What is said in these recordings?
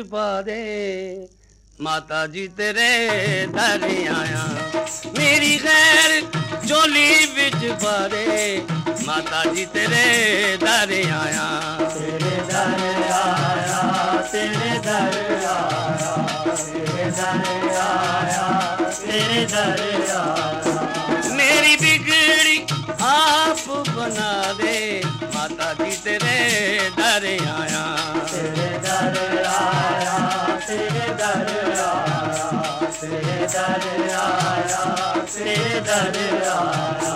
पा दे माता जी तेरे दर आया मेरी खैर झोली बिच पा दे माता जी तेरे दर आया तेरे दर आया तेरे दर आया तेरे दर आया तेरे दर आया मेरी बिगड़ी आप बना दे माता जी तेरे दर आया तेरे दर आया तेरे दर आया तेरे दर आया तेरे दर आया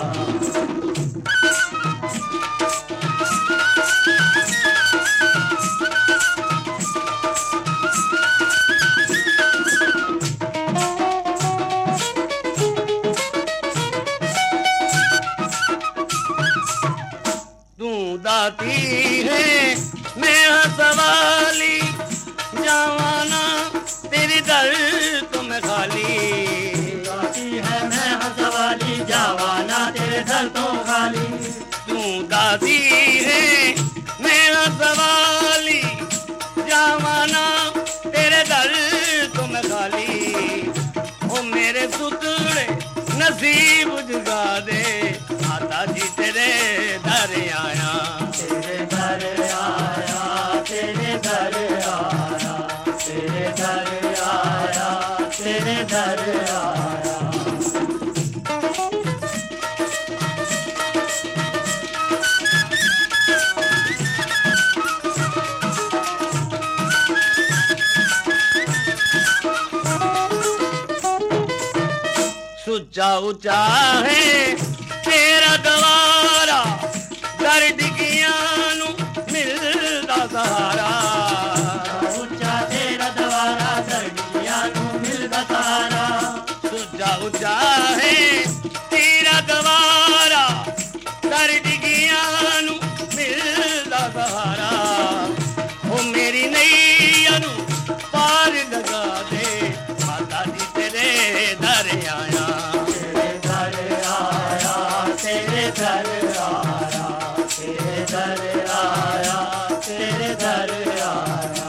दाती है मैं सवाली जवाना तेरी दर तो मैं खाली दाती है मैं सवाली जवाना तेरे दर तो खाली तू दाती है मैं सवाली जवाना तेरे दर तो मैं खाली ओ मेरे सुतड़े नसीब जगा दे माता जी तेरे दर आया तेरे दर आया तेरे दर आया तेरे दर आया तेरे दर आया सुच्चा ऊंचा है तेरा द्वारा दर्द कियानु मिलदा सहारा ऊंचा तेरा द्वारा दर्द कियानु मिलदा सहारा सुच्चा ऊंचा है तेरा द्वारा दर्द कियानु मिलदा सहारा ओ मेरी नैया नु पार लगा दे माता जी तेरे दर आया तेरे दर आया तेरे दर आया तेरे दर आया तेरे दर आया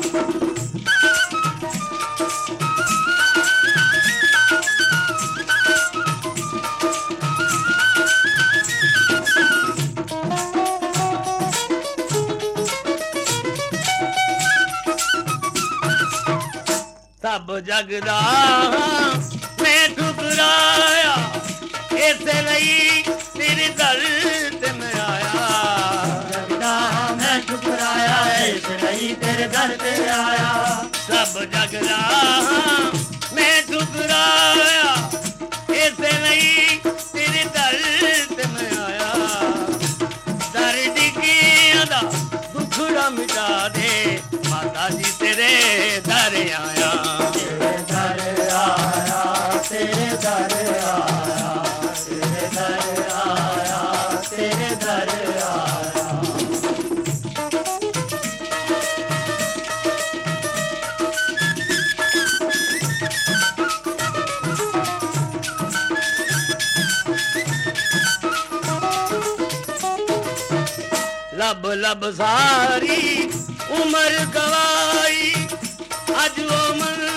सब जगदा मैं ठुकराया इस लई तेरे दर ते मैं आया जगदा मैं ठुकराया इस लई तेरे दर ते आया सब जगदा मैं ठुकराया इस लई तेरे दर ते मैं आया दर डिगिया दा दुखड़ा मिटा दे माता जी तेरे दर आया तेरे दर आया तेरे दर आया तेरे दर आया तेरे दर आया लब लब सारी उम्र गवाई अज वो मन